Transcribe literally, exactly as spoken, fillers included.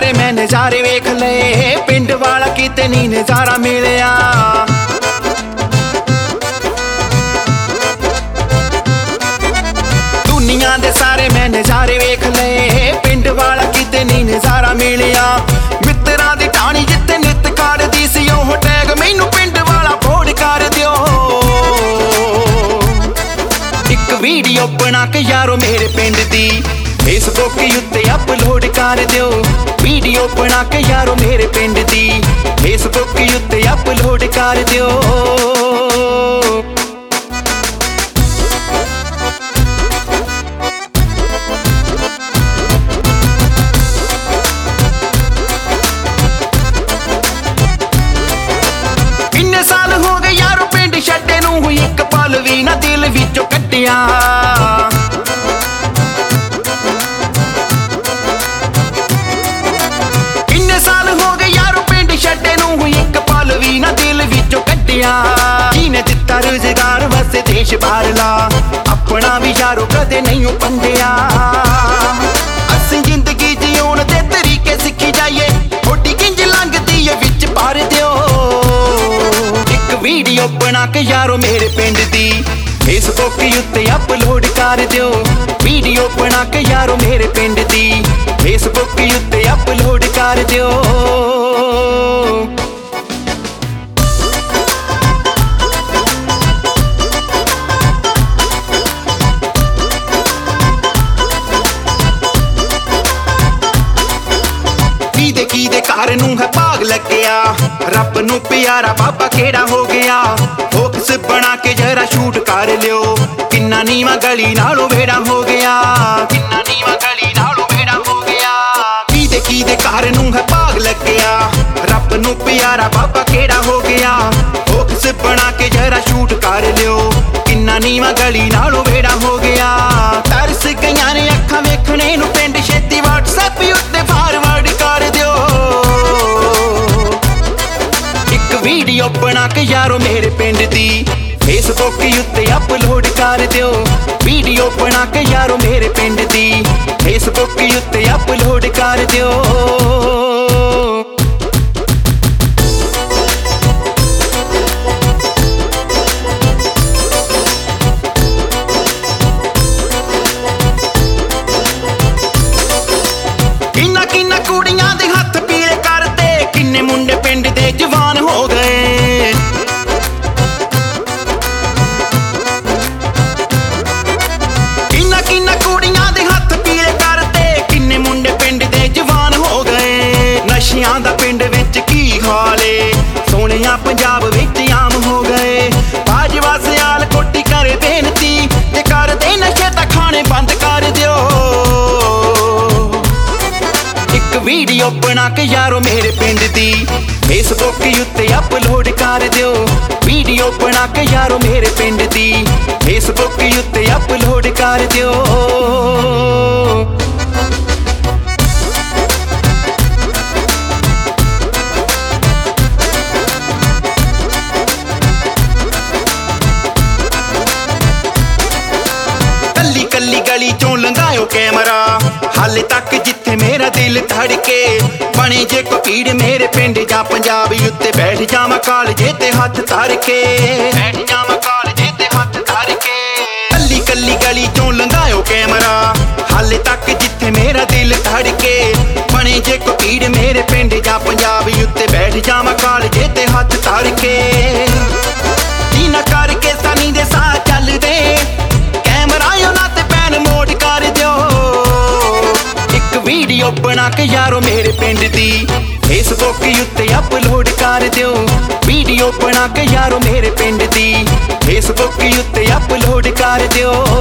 सारे मैं नज़ारे वेख ले, पिंड वाला किते नहीं नज़ारा मिलिया। दुनिया दे सारे मैं नज़ारे वेख ले, पिंड वाला किते नहीं नज़ारा मिलिया। मित्तरां दी टाणी जित्थे नित करदी सी, ओह टैग मैनू पिंड वाला फोड़ कर दियो। एक वीडियो बना के यारो मेरे पिंड दी फेसबुक उत्ते अपलोड कर दियो। वीडियो बना के यारो मेरे पिंड दी फेसबुक उत्ते अपलोड कर दियो। किन्ने साल हो गए यारो पिंड छड्डे नूं, एक पल भी ना दिल विचों कट्टिया। जिन्हें दिता रोजगार वास्ते देश बाहरला, अपना भी यारो कदे नहीं पंडिया। असीं जिंदगी जीउण दे तरीके सीखी जाइए, थोड़ी किंज लंघदी है विच भर दियो। एक वीडियो बना के यारो मेरे पिंड दी फेसबुक उत्ते अपलोड कर दियो। वीडियो बना के यारो मेरे पिंड दी फेसबुक उत्ते अपलोड कर दियो। घर नूं है भाग लग्या, रब नूं प्यारा बाबा केड़ा हो गया। फोकस बना के जरा शूट कर लियो, किन्ना नीवा गली नालों वेड़ा हो गया। किन्ना नीवा गली नालों वेड़ा हो गया। कीदे कीदे घर नूं है भाग लग्या, रब नूं प्यारा बाबा केड़ा हो गया। फोकस बना के जरा शूट कर लियो, किन्ना नीवा गली नालों वेड़ा हो गया। तरस गईयां ने अखां वेखणे नूं, पिंड छेती व्हाट्सएप उत्ते फॉरवर्ड कर दियो। वीडियो बना के यारो मेरे पिंड दी फेसबुक उत्ते अपलोड कर दियो। वीडियो बना के यारो मेरे पिंड दी फेसबुक उत्ते अपलोड कर दियो। किन्ना किन्ना कुड़ियां दे हत्थ पीले करते, किन्ने मुंडे पिंड दे जवान हो गए। किन्ना किन्ना कुड़ियां दे हत्थ पीले करते, किन्ने मुंडे पिंड दे जवान हो गए। नशियां दा पिंड विच की हाल ए, सोहणिया पंजाब विच आम हो गए। बाजवा सियाल कोटी करे बेनती, जे कर दे नशे तां खाने बंद कर दियो। एक वीडियो बना के यारो मेरे पिंड दी फेसबुक उत्ते अपलोड कर दियो। वीडियो बना के यारो मेरे पिंड दी फेसबुक उत्ते अपलोड कर दियो। कल्ली कल्ली गली चों लंघायो कैमरा, हाले तक जिथे मेरा दिल धड़के। बने जे को भीड़ मेरे पिंड जा पंजाब उत्ते, बैठ जावां कालजे ते हथ धर के। बैठ जावां कालजे ते हथ धर के। कल्ली कल्ली गली चों लंघायो कैमरा, हाले तक जिथे मेरा दिल धड़के। बने जे को भीड़ मेरे पिंड जा पंजाब उत्ते, बैठ जावां कालजे ते हथ धर के। जिन्ना करके सनी दे साह चलदे, कैमरा उन्हां ते पैन मोड कर दियो। वीडियो बना के यारो मेरे पिंड दी फेसबुक उत्ते अपलोड कर दियो। वीडियो बना के यारो मेरे पिंड दी फेसबुक उत्ते अपलोड कर दियो।